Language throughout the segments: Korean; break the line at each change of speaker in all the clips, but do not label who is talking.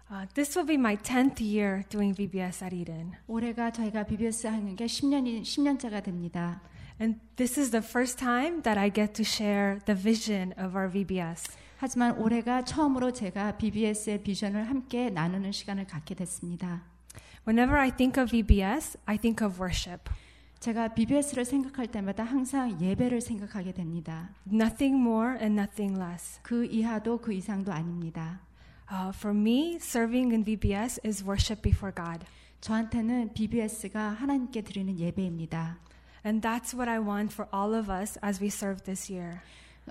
This will be my 10th year doing VBS at Eden.
올해가 저희가 BBS 하는 게 10년차가 됩니다.
And this is the first time that I get to share the vision of our VBS.
하지만 올해가 처음으로 제가 BBS의 비전을 함께 나누는 시간을 갖게 됐습니다.
Whenever I think of VBS, I think of worship.
제가 BBS를 생각할 때마다 항상 예배를 생각하게 됩니다.
Nothing more and nothing less.
그 이하도 그 이상도 아닙니다.
For me, serving in VBS is worship before God.
저한테는 BBS가 하나님께 드리는 예배입니다.
And that's what I want for all of us as we serve this year.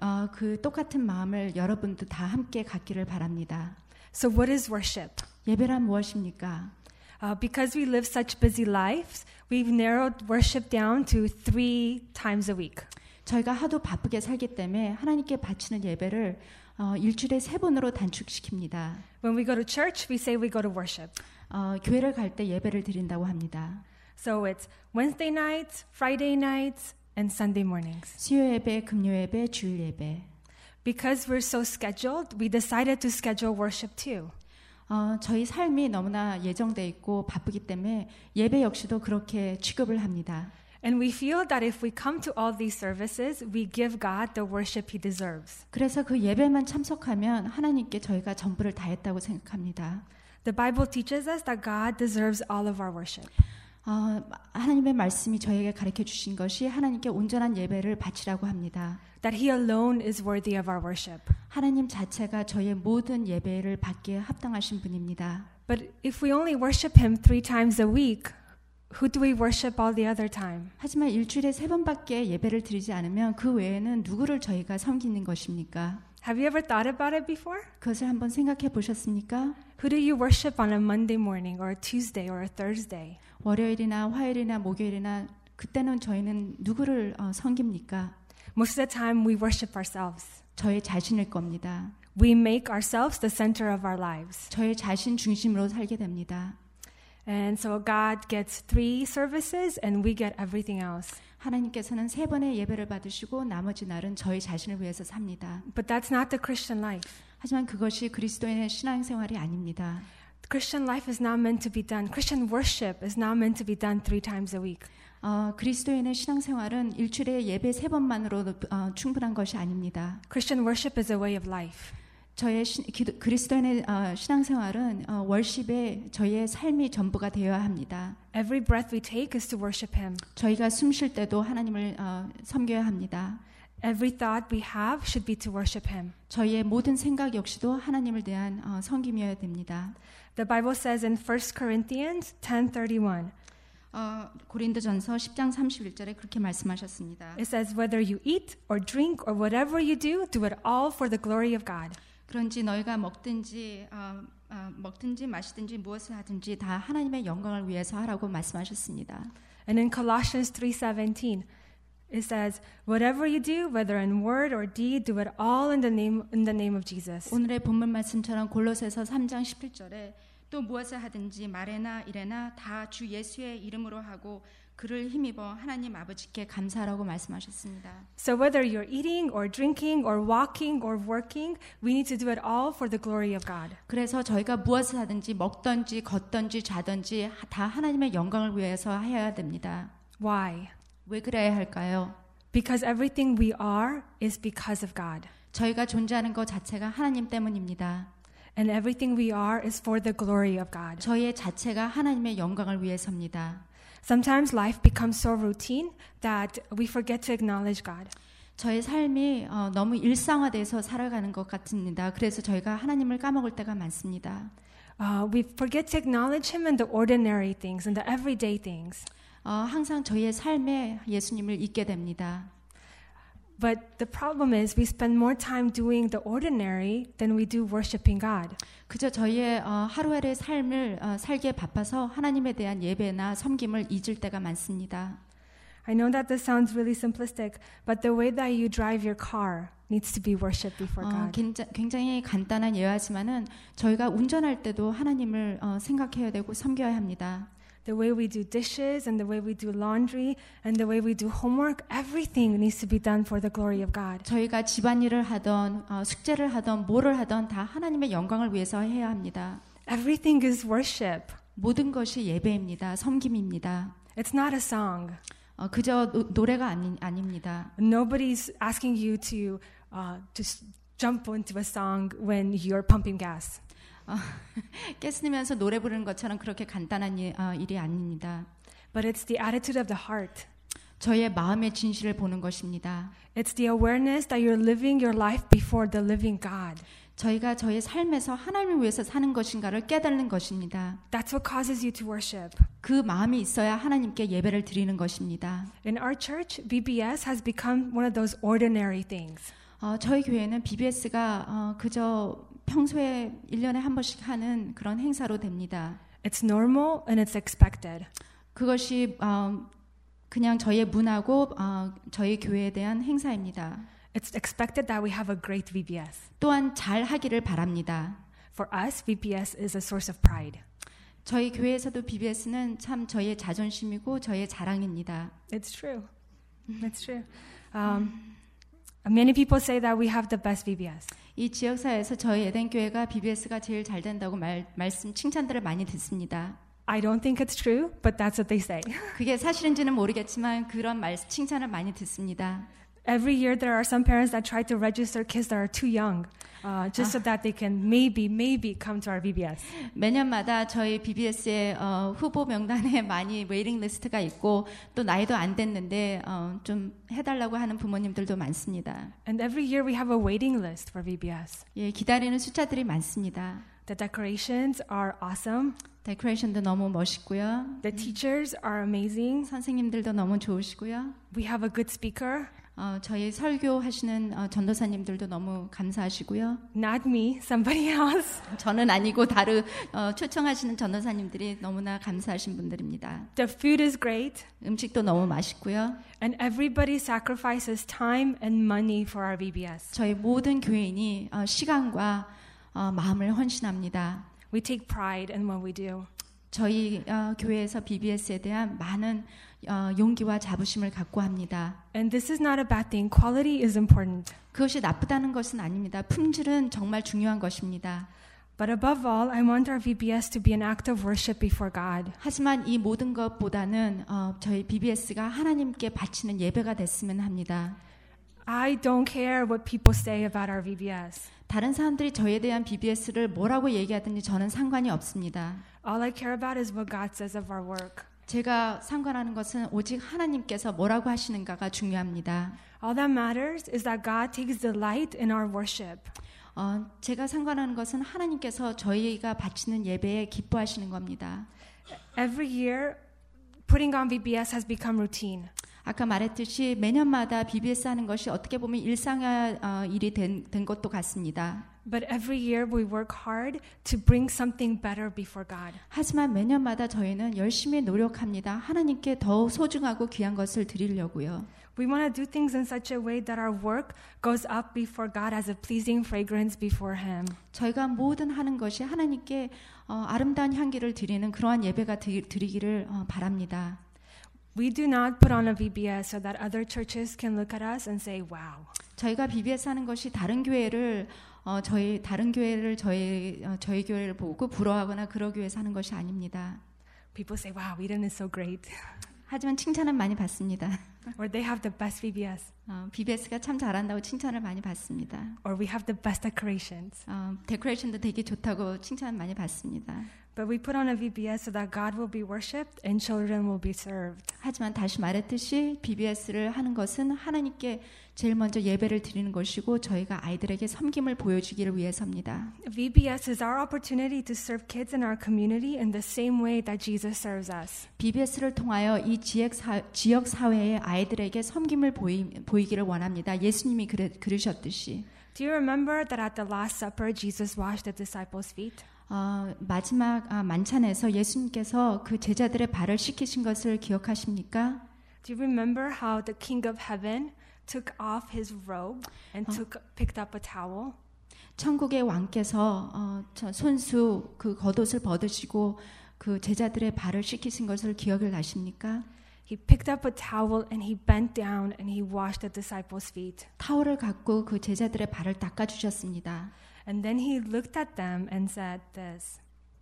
그 똑같은 마음을 여러분도 다 함께 갖기를 바랍니다.
So what is worship?
예배란 무엇입니까?
Because we live such busy lives, we've narrowed worship down to 3 times a week.
저희가 하도 바쁘게 살기 때문에 하나님께 바치는 예배를 일주일에 3번으로 단축시킵니다.
When we go to church, we say we go to worship.
교회를 갈 때 예배를 드린다고 합니다.
So it's Wednesday nights, Friday nights, and Sunday mornings.
수요 예배, 금요 예배, 주일 예배.
Because we're so scheduled, we decided to schedule worship too.
저희 삶이 너무나 예정돼 있고 바쁘기 때문에 예배 역시도 그렇게 취급을 합니다.
And we feel that if we come to all these services, we give God the worship He deserves.
그래서 그 예배만 참석하면 하나님께 저희가 전부를 다했다고 생각합니다.
The Bible teaches us that God deserves all of our worship.
하나님의 말씀이 저에게 가르쳐 주신 것이 하나님께 온전한 예배를 바치라고 합니다.
That He alone is worthy of our worship.
하나님 자체가 저의 모든 예배를 받기에 합당하신 분입니다.
But if we only worship Him 3 times a week, who do we worship all the other time?
하지만 일주일에 3번밖에 예배를 드리지 않으면 그 외에는 누구를 저희가 섬기는 것입니까?
Have you ever thought about it before?
그것을 한번 생각해 보셨습니까?
Who do you worship on a Monday morning or a Tuesday or a Thursday?
월요일이나 화요일이나 목요일이나 그때는 저희는 누구를 섬깁니까?
Most of the time we worship ourselves.
저희 자신일 겁니다.
We make ourselves the center of our lives.
저희 자신 중심으로 살게 됩니다.
And so God gets 3 services and we get everything else.
하나님께서는 3번의 예배를 받으시고 나머지 날은 저희 자신을 위해서 삽니다.
But that's not the Christian life.
하지만 그것이 그리스도인의 신앙생활이 아닙니다.
Christian life is not meant to be done. Christian worship is not meant to be done 3 times a week.
그리스도인의 신앙생활은 일주일에 예배 3번만으로도 충분한 것이 아닙니다.
Christian worship is a way of life.
저의 그리스도인의 신앙생활은 월십에 저희의 삶이 전부가 되어야 합니다.
Every breath we take is to worship Him.
저희가 숨 쉴 때도 하나님을 섬겨야 합니다.
Every thought we have should be to worship Him.
저희의 모든 생각 역시도 하나님을 대한 섬김이어야 됩니다.
The Bible says in 1 Corinthians 10:31.
고린도전서 10장 31절에 그렇게 말씀하셨습니다.
It says whether you eat or drink or whatever you do it all for the glory of God.
그런지 너희가 먹든지 마시든지 무엇을 하든지 다 하나님의 영광을 위해서 하라고 말씀하셨습니다.
And in Colossians 3:17 it says whatever you do whether in word or deed do it all in the name of Jesus.
오늘의 본문 말씀처럼 골로새서 3장 17절에 또 무엇을 하든지 말에나 일에나 다 주 예수의 이름으로 하고 그를 힘입어 하나님 아버지께 감사하라고 말씀하셨습니다.
So whether you're eating or drinking or walking or working, we need to do it all for the glory of God.
그래서 저희가 무엇을 하든지 먹든지 걷든지 자든지 다 하나님의 영광을 위해서 해야 됩니다.
Why?
왜 그래야 할까요?
Because everything we are is because of God.
저희가 존재하는 것 자체가 하나님 때문입니다.
And everything we are is for the glory of God.
저희의 자체가 하나님의 영광을 위해서입니다.
Sometimes life becomes so routine that we forget to acknowledge God.
저의 삶이 너무 일상화돼서 살아가는 것 같습니다. 그래서 저희가 하나님을 까먹을 때가 많습니다.
We forget to acknowledge Him in the ordinary things, in the everyday things.
항상 저희의 삶에 예수님을 잊게 됩니다.
But the problem is we spend more time doing the ordinary than we do worshiping God.
그저 저희의 하루하루의 삶을 살기에 바빠서 하나님에 대한 예배나 섬김을 잊을 때가 많습니다.
I know that this sounds really simplistic, but the way that you drive your car needs to be worship before God.
굉장히 간단한 예화지만은 저희가 운전할 때도 하나님을 생각해야 되고 섬겨야 합니다.
The way we do dishes and the way we do laundry and the way we do homework, everything needs to be done for the glory of God.
저희가 집안일을 하던 숙제를 하던 뭐를 하던 다 하나님의 영광을 위해서 해야 합니다.
Everything is worship.
모든 것이 예배입니다. 섬김입니다.
It's not a song.
그저 노래가 아닙니다.
Nobody's asking you to just jump into a song when you're pumping gas.
가스 넣으면서 노래 부르는 것처럼 그렇게 간단한 일이 아닙니다.
But it's the attitude of the heart.
저의 마음의 진실을 보는 것입니다.
It's the awareness that you're living your life before the living God.
저희가 저의 삶에서 하나님을 위해서 사는 것인가를 깨닫는 것입니다.
That's what causes you to worship.
그 마음이 있어야 하나님께 예배를 드리는 것입니다.
In our church, VBS has become one of those ordinary things.
저희 교회는 BBS가 그저 평소에 1년에 한 번씩 하는 그런 행사로 됩니다.
It's normal and it's expected.
그것이 그냥 저희의 문화고 저희 교회에 대한 행사입니다.
It's expected that we have a great VBS.
또한 잘 하기를 바랍니다.
For us, VBS is a source of pride.
저희 교회에서도 BBS는 참 저희의 자존심이고 저희의 자랑입니다.
It's true. It's true. Many people say that we have the best VBS.
이 지역사회에서 저희 에덴교회가 BBS가 제일 잘 된다고 말씀 칭찬들을 많이 듣습니다.
I don't think it's true, but that's what they say.
그게 사실인지는 모르겠지만 그런 칭찬을 많이 듣습니다.
Every year there are some parents that try to register kids that are too young, just so that they can maybe come to our VBS.
매년마다 저희 BBS의 후보 명단에 많이 웨이팅 리스트가 있고 또 나이도 안 됐는데 좀 해달라고 하는 부모님들도 많습니다.
And every year we have a waiting list for VBS.
예, 기다리는 숫자들이 많습니다.
The decorations are awesome.
데코레이션도 너무 멋있고요.
The teachers are amazing.
선생님들도 너무 좋으시고요.
We have a good speaker.
저희 설교하시는 전도사님들도 너무 감사하시고요.
Not me, somebody else.
저는 아니고 초청하시는 전도사님들이 너무나 감사하신 분들입니다.
The food is great.
음식도 너무 맛있고요.
And everybody sacrifices time and money for our VBS.
저희 모든 교인이 시간과 마음을 헌신합니다.
We take pride in what we do.
저희 교회에서 BBS에 대한 많은 용기와 자부심을 갖고 합니다.
And this is not a bad thing. Quality is important.
그것이 나쁘다는 것은 아닙니다. 품질은 정말 중요한 것입니다.
But above all, I want our VBS to be an act of worship before God.
하지만 이 모든 것보다는 저희 BBS가 하나님께 바치는 예배가 됐으면 합니다.
I don't care what people say about our VBS.
다른 사람들이 저에 대한 BBS를 뭐라고 얘기하든지 저는 상관이 없습니다.
All I care about is what God says of our work.
제가 상관하는 것은 오직 하나님께서 뭐라고 하시는가가 중요합니다.
All that matters is that God takes delight in our worship.
제가 상관하는 것은 하나님께서 저희가 바치는 예배에 기뻐하시는 겁니다.
Every year, putting on VBS has become routine.
아까 말했듯이 매년마다 BBS 하는 것이 어떻게 보면 일상의 일이 된 것도 같습니다.
But every year we work hard to bring something better before God.
하지만 매년마다 저희는 열심히 노력합니다. 하나님께 더 소중하고 귀한 것을 드리려고요.
We want to do things in such a way that our work goes up before God as a pleasing fragrance before Him.
저희가 모든 하는 것이 하나님께 아름다운 향기를 드리는 그러한 예배가 드리기를 바랍니다.
We do not put on a VBS so that other churches can look at us and say, wow.
저희가 BBS 하는 것이 다른 교회를 저희 교회를 보고 부러워하거나 그러기 위해서 하는 것이 아닙니다.
People say, wow, Eden is so great.
하지만 칭찬은 많이 받습니다.
Or they have the best VBS.
BBS가 참 잘한다고 칭찬을 많이 받습니다.
Or we have the best decorations.
데코레이션도 되게 좋다고 칭찬 많이 받습니다.
But we put on a VBS so that God will be worshipped and children will be served.
하지만 다시 말했듯이 BBS를 하는 것은 하나님께 제일 먼저 예배를 드리는 것이고 저희가 아이들에게 섬김을 보여주기를 위해서입니다.
VBS is our opportunity to serve kids in our community in the same way that Jesus serves us.
BBS를 통하여 이 지역 사회의 아이들에게 섬김을 보이기를 원합니다. 예수님이 그러셨듯이.
Do you remember that at the Last Supper Jesus washed the disciples' feet?
마지막 만찬에서 예수님께서 그 제자들의 발을 씻기신 것을 기억하십니까?
Do you remember how the King of Heaven took off his robe and picked up a towel?
천국의 왕께서 손수 그 겉옷을 벗으시고 그 제자들의 발을 씻기신 것을 기억을 나십니까?
He picked up a towel and he bent down and he washed the disciples' feet.
타월을 갖고 그 제자들의 발을 닦아 주셨습니다.
And then he looked at them and said this.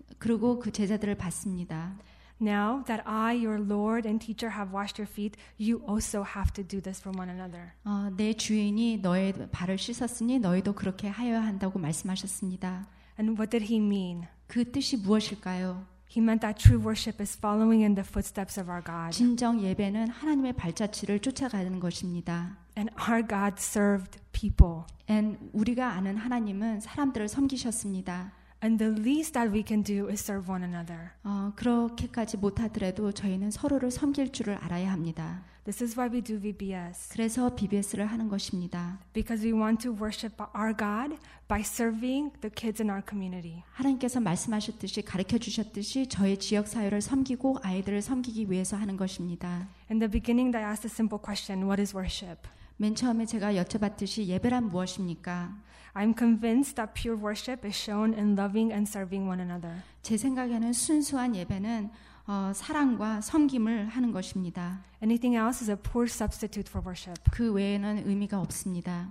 그리고 그 제자들을 받습니다.
Now that I, your Lord and teacher, have washed your feet, you also have to do this for one another.
내 주인이 너의 발을 씻었으니 너희도 그렇게 하여야 한다고 말씀하셨습니다.
And what did he mean?
그 뜻이 무엇일까요?
He meant that true worship is following in the footsteps of our God.
진정 예배는 하나님의 발자취를 쫓아가는 것입니다.
And our God served people.
And 우리가 아는 하나님은 사람들을 섬기셨습니다.
And the least that we can do is serve one another.
그렇게까지 못하더라도 저희는 서로를 섬길 줄을 알아야 합니다.
This is why we do VBS.
그래서 BBS를 하는 것입니다.
Because we want to worship our God by serving the kids in our community.
하나님께서 말씀하셨듯이 가르쳐 주셨듯이 저희 지역 사회를 섬기고 아이들을 섬기기 위해서 하는 것입니다.
In the beginning, I asked a simple question: what is worship?
맨 처음에 제가 여쭤봤듯이 예배란 무엇입니까?
I'm convinced that pure worship is shown in loving and serving one another.
제 생각에는 순수한 예배는 사랑과 섬김을 하는 것입니다.
Anything else is a poor substitute for worship.
그 외에는 의미가 없습니다.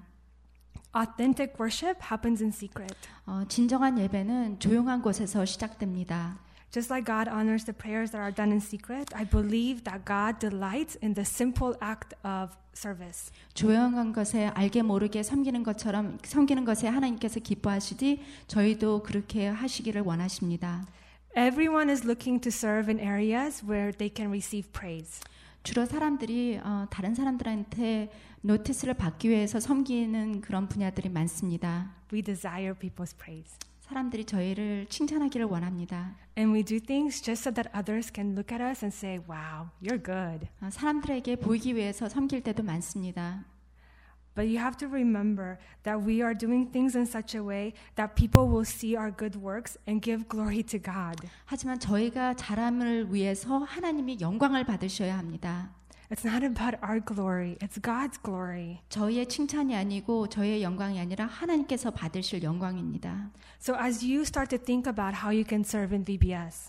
Authentic worship happens in secret.
진정한 예배는 조용한 곳에서 시작됩니다.
Just like God honors the prayers that are done in secret, I believe that God delights in the simple act of service.
조용한 것에 알게 모르게 섬기는 것처럼 섬기는 것에 하나님께서 기뻐하시듯이 저희도 그렇게 하시기를 원하십니다.
Everyone is looking to serve in areas where they can receive praise.
주로 사람들이 다른 사람들한테 노티스를 받기 위해서 섬기는 그런 분야들이 많습니다.
We desire people's praise.
사람들이 저희를 칭찬하기를 원합니다.
And we do things just so that others can look at us and say, wow, you're good.
사람들에게 보이기 위해서 섬길 때도 많습니다.
But you have to remember that we are doing things in such a way that people will see our good works and give glory to God.
하지만 저희가 잘함을 위해서 하나님이 영광을 받으셔야 합니다.
It's not about our glory, it's God's glory.
저희의 칭찬이 아니고 저희의 영광이 아니라 하나님께서 받으실 영광입니다.
So as you start to think about how you can serve in VBS,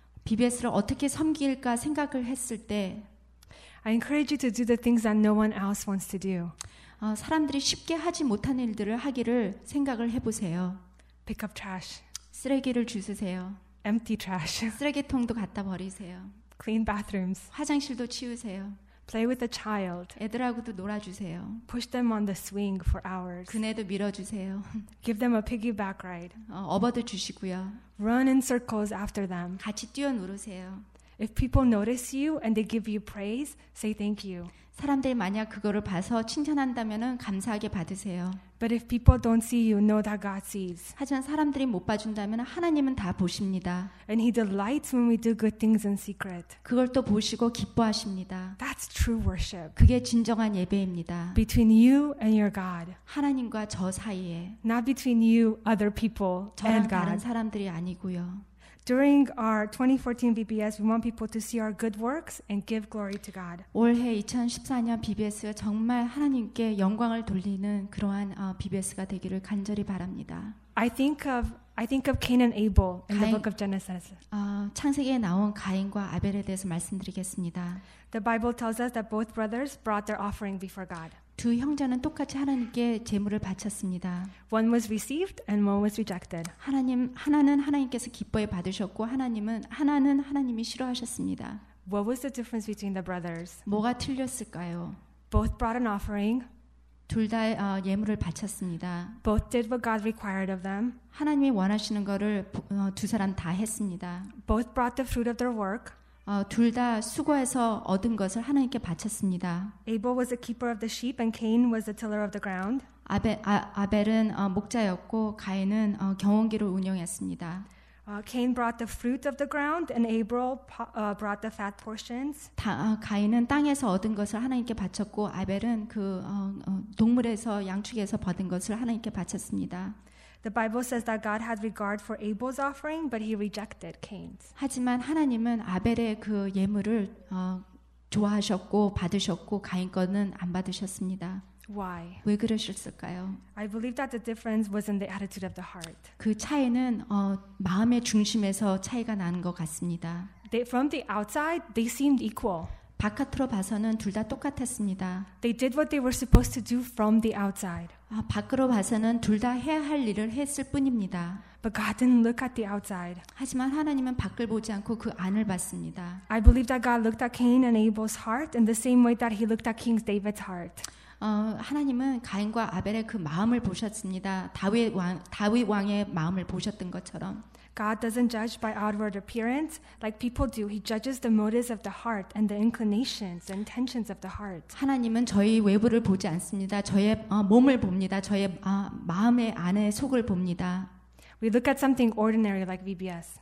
BBS를 어떻게 섬길까 생각을 했을 때
I encourage you to do the things that no one else wants to do.
사람들이 쉽게 하지 못하는 일들을 하기를 생각을 해보세요.
Pick up trash,
쓰레기를 주스세요.
empty trash,
쓰레기통도 갖다 버리세요.
clean bathrooms,
화장실도 치우세요.
play with a child,
애들하고도 놀아주세요.
push them on the swing for hours,
그네도 밀어주세요.
give them a piggyback ride,
업어도 주시고요.
run in circles after them.
같이 뛰어누르세요.
If people notice you and they give you praise, say thank you.
사람들이 만약 그거를 봐서 칭찬한다면 감사하게 받으세요.
But if people don't see you, know that God sees.
하지만 사람들이 못 봐준다면 하나님은 다 보십니다.
And He delights when we do good things in secret.
그걸 또 보시고 기뻐하십니다.
That's true worship.
그게 진정한 예배입니다.
Between you and your God.
하나님과 저 사이에
Not between you, other people,
저랑
and
다른
God.
사람들이 아니고요.
During our 2014 VBS, we want people to see our good works and give glory to God.
올해 2014년 BBS가 정말 하나님께 영광을 돌리는 그러한 BBS가 되기를 간절히 바랍니다.
I think of Cain and Abel in the
Cain-
book of Genesis.
창세기에 나온 가인과 아벨에 대해서 말씀드리겠습니다.
The Bible tells us that both brothers brought their offering before God.
두 형제는 똑같이 하나님께 제물을 바쳤습니다.
One was received and one was rejected.
하나는 하나님께서 기뻐해 받으셨고 하나는 하나님이 싫어하셨습니다.
What was the difference between the brothers?
뭐가 틀렸을까요?
Both brought an offering.
둘 다 예물을 바쳤습니다.
Both did what God required of them.
하나님이 원하시는 거를 두 사람 다 했습니다.
Both brought the fruit of their work.
둘 다 수고해서 얻은 것을 하나님께 바쳤습니다.
Abel was the keeper of the sheep and Cain was the tiller of the ground.
아벨은 목자였고 가인은 경운기를 운영했습니다.
Cain brought the fruit of the ground and Abel brought the fat portions.
가인은 땅에서 얻은 것을 하나님께 바쳤고 아벨은 그 동물에서 양축에서 받은 것을 하나님께 바쳤습니다.
The Bible says that God had regard for Abel's offering, but he rejected Cain's.
하지만 하나님은 아벨의 그 예물을 좋아하셨고 받으셨고 가인 거는 안 받으셨습니다.
Why?
왜 그러셨을까요?
I believe that the difference was in the attitude of the heart.
그 차이는 마음의 중심에서 차이가 나는 것 같습니다.
From the outside, they seemed equal.
바깥으로 봐서는 둘 다 똑같았습니다.
They did what they were supposed to do from the outside.
밖으로 봐서는 둘 다 해야 할 일을 했을 뿐입니다.
but God didn't look at the outside.
하지만 하나님은 밖을 보지 않고 그 안을 봤습니다.
I believe that God looked at Cain and Abel's heart in the same way that he looked at King David's heart.
하나님은 가인과 아벨의 그 마음을 보셨습니다. 다윗 왕의 마음을 보셨던 것처럼.
God doesn't judge by outward appearance like people do. He judges the motives of the heart and the inclinations, the intentions of the heart.
하나님은 저희 외부를 보지 않습니다. 저의 몸을 봅니다. 저의 마음의 안의 속을 봅니다.
We look at something ordinary like VBS.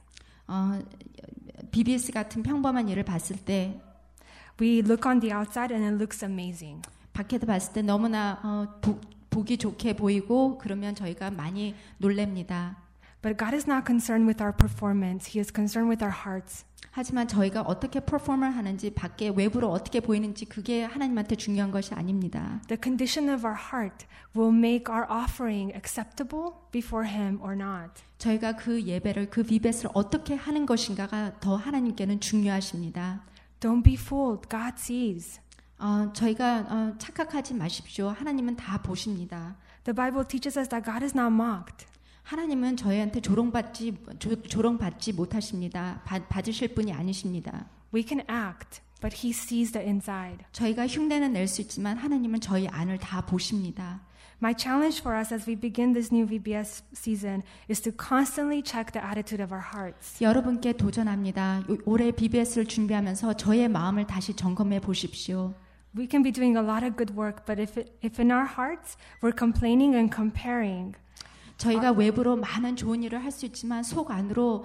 BBS 같은 평범한 일을 봤을 때
We look on the outside and it looks amazing.
밖에서 봤을 때 너무나 보기 좋게 보이고 그러면 저희가 많이 놀랍니다.
But God is not concerned with our performance. He is concerned with our hearts.
하지만 저희가 어떻게 퍼포먼을 하는지 밖에 외부로 어떻게 보이는지 그게 하나님한테 중요한 것이 아닙니다.
The condition of our heart will make our offering acceptable before Him or not.
저희가 그 예배를 그 비벳을 어떻게 하는 것인가가 더 하나님께는 중요하십니다.
Don't be fooled. God sees.
저희가 착각하지 마십시오. 하나님은 다 보십니다.
The Bible teaches us that God is not mocked.
하나님은 저희한테 조롱받지 못하십니다. 받으실 분이 아니십니다.
We can act, but He sees the inside.
저희가 흉내는 낼 수 있지만 하나님은 저희 안을 다 보십니다.
My challenge for us as we begin this new VBS season is to constantly check the attitude of our hearts.
여러분께 도전합니다. 올해 BBS를 준비하면서 저의 마음을 다시 점검해 보십시오.
We can be doing a lot of good work, but if in our hearts we're complaining and comparing,
저희가 외부로 많은 좋은 일을 할 수 있지만 속 안으로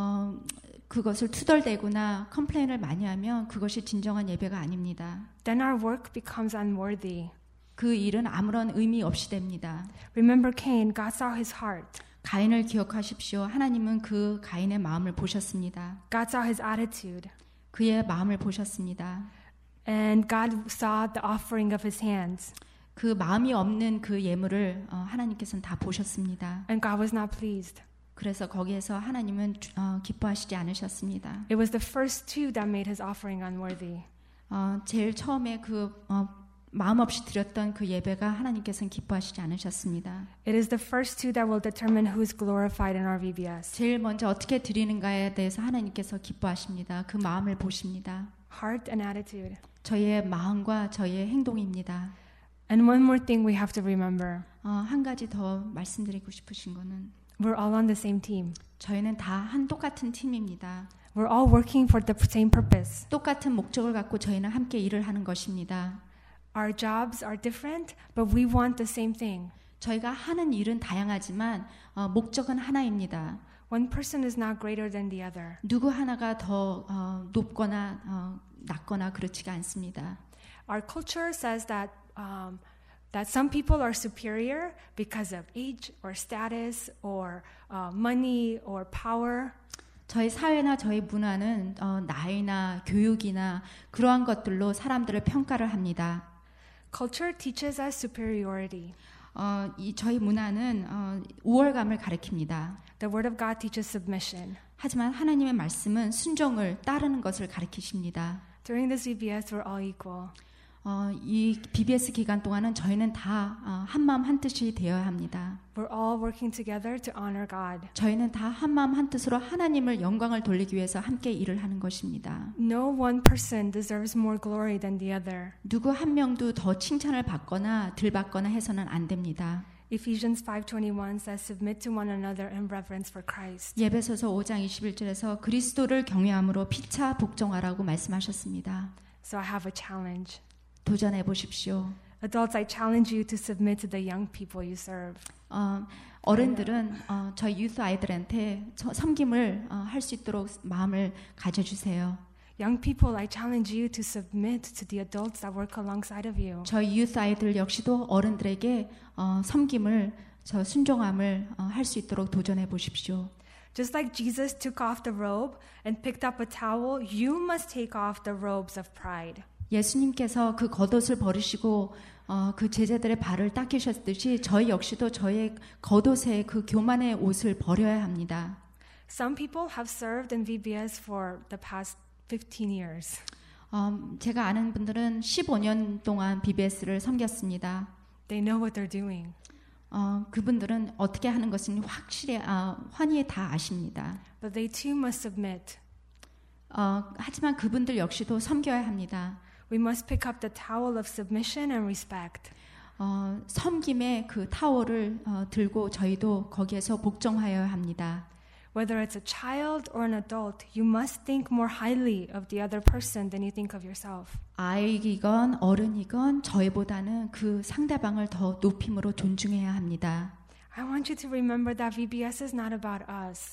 그것을 투덜대거나 컴플레인을 많이 하면 그것이 진정한 예배가 아닙니다.
then our work becomes unworthy.
그 일은 아무런 의미 없이 됩니다.
Remember Cain, God saw his heart.
가인을 기억하십시오. 하나님은 그 가인의 마음을 보셨습니다.
God saw his attitude.
그의 마음을 보셨습니다.
And God saw the offering of his hands.
그 마음이 없는 그 예물을 하나님께서는 다 보셨습니다.
And God was not pleased.
그래서 거기에서 하나님은 기뻐하시지 않으셨습니다.
It was the first two that made his offering unworthy.
제일 처음에 그 마음 없이 드렸던 그 예배가 하나님께서는 기뻐하시지 않으셨습니다.
It is the first two that will determine who is glorified in our VBS.
제일 먼저 어떻게 드리는가에 대해서 하나님께서 기뻐하십니다. 그 마음을 보십니다.
Heart and attitude.
저희의 마음과 저희의 행동입니다.
And one more thing we have to remember.
한 가지 더 말씀드리고 싶으신 거는
We're all on the same team.
저희는 다 한 똑같은 팀입니다.
We're all working for the same purpose.
똑같은 목적을 갖고 저희는 함께 일을 하는 것입니다.
Our jobs are different, but we want the same thing.
저희가 하는 일은 다양하지만 목적은 하나입니다.
One person is not greater than the other.
누구 하나가 더 높거나 낮거나 그렇지가 않습니다.
Our culture says that some people are superior because of age or status or money or power.
저희 사회나 저희 문화는 나이나 교육이나 그러한 것들로 사람들을 평가를 합니다.
Culture teaches us superiority.
저희 문화는 우월감을 가르칩니다.
The Word of God teaches submission.
하지만 하나님의 말씀은 순종을 따르는 것을 가르치십니다.
During this VBS, we're all equal.
이 BBS 기간 동안은 저희는 다 한마음 한뜻이 되어야 합니다.
We're all working together to honor God.
저희는 다 한마음 한뜻으로 하나님을 영광을 돌리기 위해서 함께 일을 하는 것입니다.
No one person deserves more glory than the other.
누구 한 명도 더 칭찬을 받거나 덜 받거나 해서는 안 됩니다.
Ephesians 5:21 says, "Submit to one another in reverence for Christ."
예배소서 5장 21절에서 그리스도를 경외함으로 피차 복종하라고 말씀하셨습니다.
So I have a challenge.
도전해 보십시오.
Adults, I challenge you to submit to the young people you serve.
어른들은 저희 유스 아이들한테 섬김을 할 수 있도록 마음을 가져주세요.
Young people, I challenge you to submit to the adults that work alongside of you.
저희 유스 아이들 역시도 어른들에게 섬김을 순종함을 할 수 있도록 도전해 보십시오.
Just like Jesus took off the robe and picked up a towel, you must take off the robes of pride.
예수님께서 그 겉옷을 버리시고 그 제자들의 발을 닦으셨듯이 저희 역시도 저의 겉옷의 그 교만의 옷을 버려야 합니다.
Some people have served in VBS for the past 15 years.
제가 아는 분들은 15년 동안 BBS를 섬겼습니다.
They know what they're doing.
그분들은 어떻게 하는 것은 확실히 환히 다 아십니다.
But they too must submit.
하지만 그분들 역시도 섬겨야 합니다.
We must pick up the towel of submission and respect.
섬김의 그 타월을 들고 저희도 거기에서 복종하여야 합니다.
Whether it's a child or an adult, you must think more highly of the other person than you think of yourself.
아이건 어른이건 저희보다는 그 상대방을 더 높임으로 존중해야 합니다.
I want you to remember that VBS is not about us.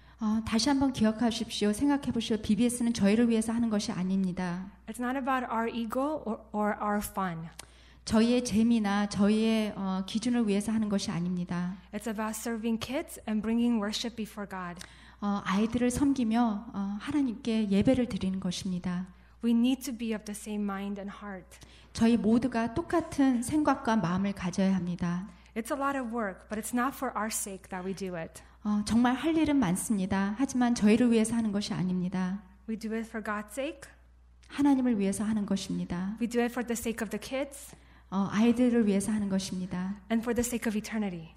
다시 한번 기억하십시오. 생각해 보시오. BBS는 저희를 위해서 하는 것이 아닙니다.
It's not about our ego or our fun.
저희의 재미나 저희의 기준을 위해서 하는 것이 아닙니다.
It's about serving kids and bringing worship before God.
아이들을 섬기며 하나님께 예배를 드리는 것입니다.
We need to be of the same mind and heart.
저희 모두가 똑같은 생각과 마음을 가져야 합니다.
It's a lot of work, but it's not for our sake that we do it.
정말 할 일은 많습니다. 하지만 저희를 위해서 하는 것이 아닙니다.
We do it for God's sake.
하나님을 위해서 하는 것입니다.
We do it for the sake of the kids.
아이들을 위해서 하는 것입니다.
And for the sake of eternity.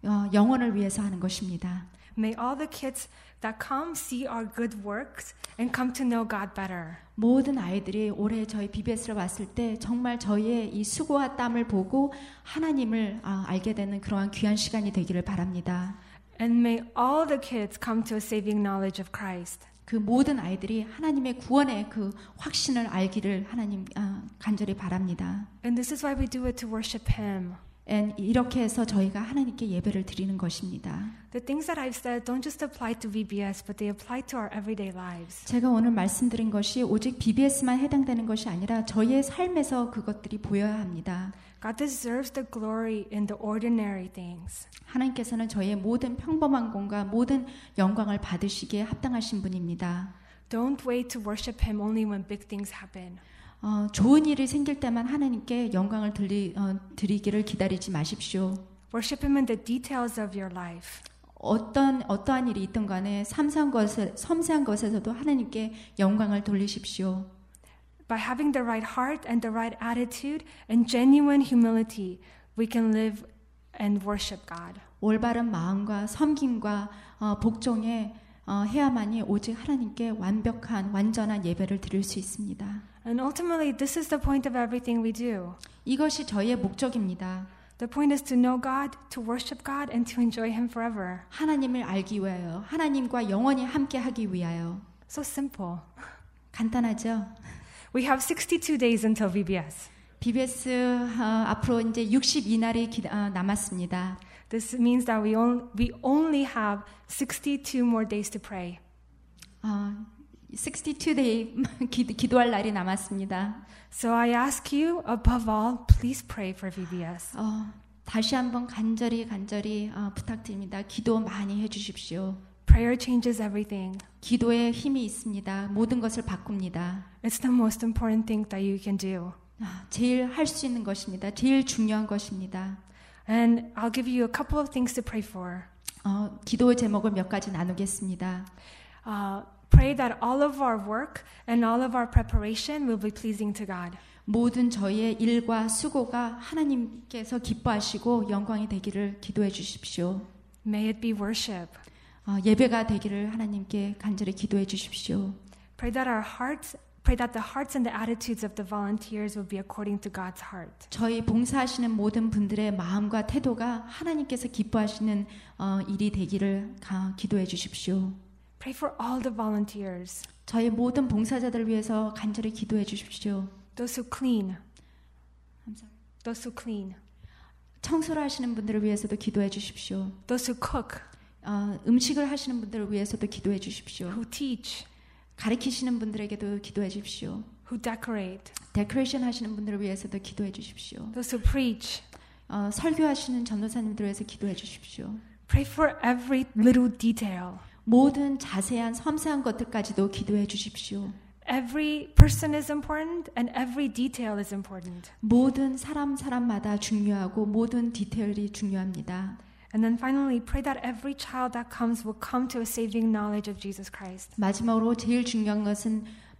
영혼을 위해서 하는 것입니다.
May all the kids that come see our good works and come to know God better.
모든 아이들이 올해 저희 BBS를 왔을 때 정말 저희의 이 수고와 땀을 보고 하나님을 알게 되는 그러한 귀한 시간이 되기를 바랍니다.
And may all the kids come to a saving knowledge of Christ.
그 모든 아이들이 하나님의 구원의 그 확신을 알기를 하나님 간절히 바랍니다.
And this is why we do it to worship Him.
이렇게 해서 저희가 하나님께 예배를 드리는 것입니다.
The things that I've said don't just apply to VBS, but they apply to our everyday lives.
제가 오늘 말씀드린 것이 오직 BBS만 해당되는 것이 아니라 저희의 삶에서 그것들이 보여야 합니다.
God deserves the glory in the ordinary things.
하나님께서는 저희의 모든 평범한 것과 모든 영광을 받으시기에 합당하신 분입니다.
Don't wait to worship Him only when big things happen.
좋은 일이 생길 때만 하나님께 영광을 드리기를 기다리지 마십시오.
Worship Him in the details of your life.
어떠한 일이 있든 간에 섬세한 것에서도 하나님께 영광을 돌리십시오.
By having the right heart and the right attitude and genuine humility, we can live and worship God.
올바른 마음과 섬김과 복종에 해야만이 오직 하나님께 완전한 예배를 드릴 수 있습니다.
And ultimately, this is the point of everything we do.
이것이 저희의 목적입니다.
The point is to know God, to worship God, and to enjoy Him forever.
하나님을 알기 위하여, 하나님과 영원히 함께하기 위하여.
So simple.
간단하죠?
We have 62 days until VBS.
BBS 앞으로 이제 62날이 남았습니다.
This means that we only have 62 more days to pray.
62day 기도할 날이 남았습니다.
So I ask you, above all, please pray for VBS.
다시 한번 간절히 부탁드립니다. 기도 많이 해주십시오.
Prayer changes everything.
기도에 힘이 있습니다. 모든 것을 바꿉니다.
It's the most important thing that you can do.
제일 할 수 있는 것입니다. 제일 중요한 것입니다.
And I'll give you a couple of things to pray for.
기도의 제목을 몇 가지 나누겠습니다.
Pray that all of our work and all of our preparation will be pleasing to God.
모든 저희의 일과 수고가 하나님께서 기뻐하시고 영광이 되기를 기도해 주십시오.
May it be worship.
예배가 되기를 하나님께 간절히 기도해 주십시오.
Pray that the hearts and the attitudes of the volunteers will be according to God's heart.
저희 봉사하시는 모든 분들의 마음과 태도가 하나님께서 기뻐하시는 일이 되기를 기도해 주십시오.
Pray for all the volunteers.
저희 모든 봉사자들을 위해서 간절히 기도해 주십시오.
Those who clean. Those who clean.
청소를 하시는 분들을 위해서도 기도해 주십시오.
Those who cook.
음식을 하시는 분들을 위해서도 기도해 주십시오.
Who teach.
가르치시는 분들에게도 기도해 주십시오.
Who decorate.
데코레이션 하시는 분들을 위해서도 기도해 주십시오.
Those who preach.
설교하시는 전도사님들을 위해서 기도해 주십시오.
Pray for every little detail.
모든 자세한 섬세한 것들까지도 기도해 주십시오.
Every person is important and every detail is important.
모든 사람마다 중요하고 모든 디테일이 중요합니다.
And then finally, pray that every child that comes will come to a saving knowledge of Jesus Christ.
마지막으로 제일 중요한 것은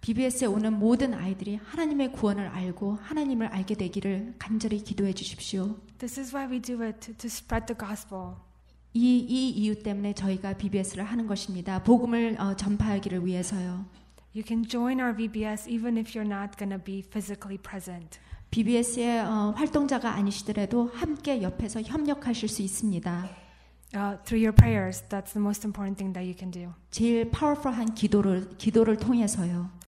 BBS에 오는 모든 아이들이 하나님의 구원을 알고 하나님을 알게 되기를 간절히 기도해 주십시오.
This is why we do it, to spread the gospel.
이 이유 때문에 저희가 BBS를 하는 것입니다. 복음을 전파하기를 위해서요.
You can join our VBS even if you're not going to be physically present.
BBS의 활동자가 아니시더라도 함께 옆에서 협력하실 수 있습니다.
Through your prayers, that's the most important thing that you can do.
제일 파워풀한 기도를 통해서요.